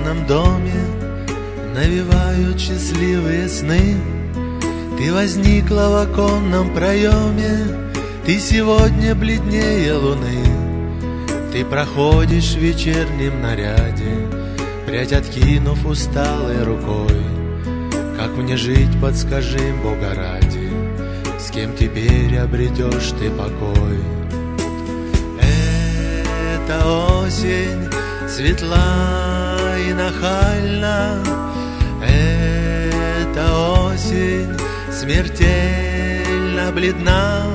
деревянном доме навевают счастливые сны. Ты возникла в оконном проеме, ты сегодня бледнее луны. Ты проходишь в вечернем наряде, прядь откинув усталой рукой. Как мне жить, подскажи, Бога ради, с кем теперь обретешь ты покой? Эта осень светла и нахальна, эта осень смертельно бледна,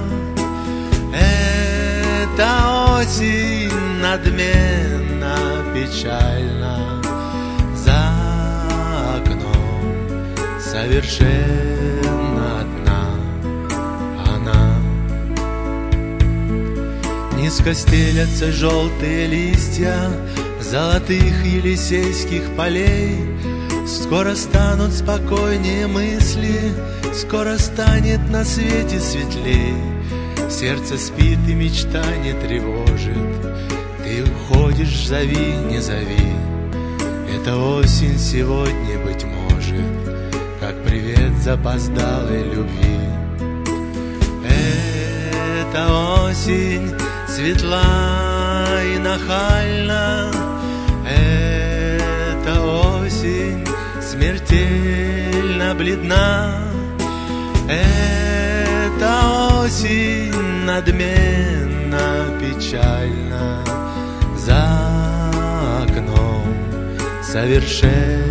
эта осень надменно печальна, за окном совершенно одна она. Низко стелятся желтые листья золотых елисейских полей. Скоро станут спокойнее мысли, скоро станет на свете светлей. Сердце спит и мечта не тревожит, ты уходишь, зови, не зови. Это осень сегодня, быть может, как привет запоздалой любви. Это осень светла и нахальна, эта осень смертельно бледна, эта осень надменно печальна, за окном совершенно